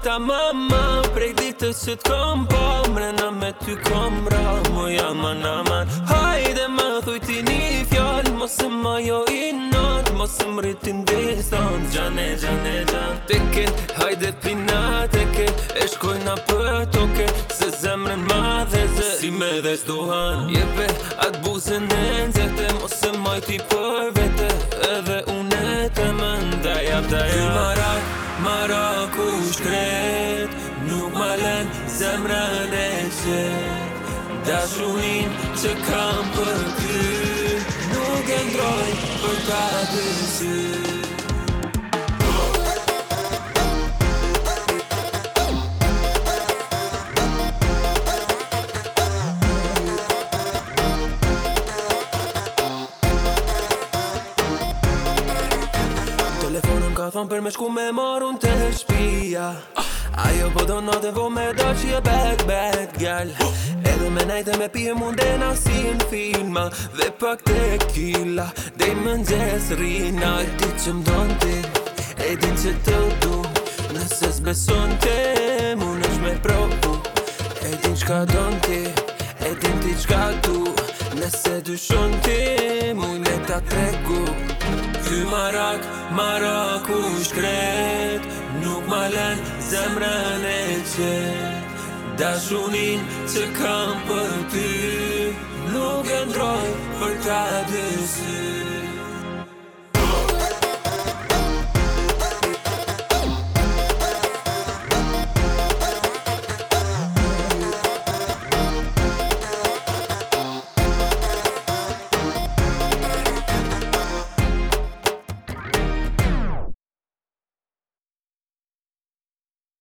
ta mama prej ditës që t'kom po mrena me ty kom ra mo jam anaman. Hajde ma thuj ti një fjall mos e ma jo i not mos e mritin diston gjane gjane gjan teke hajde pina teke e shkojna për toke se zemrën ma dhe zë si me dhe s'duhan jepe atë buzën e nxete mos e majti për vete edhe une të mënda jap da ja marak u shkret nuk ma len zemrën e qet dashurin që kam për ty nuk e ndroj për ta dy sy. Telefonën ka thonë për me shku me marrun të shpia ajo po do note vo me do që je back gal edhe me najte me pije mundena si n'filma dhe pak tequila dej më nxes rina e ti që m'don ti e din që të du nëse s'beson te mun është me provu e din qka don ti e din ti qka du nëse dyshon ti muj me ta tregu ky marak u shkret nuk ma len zemrën e qet dashurin që kam për ty nuk e ndroj për ta dy sy.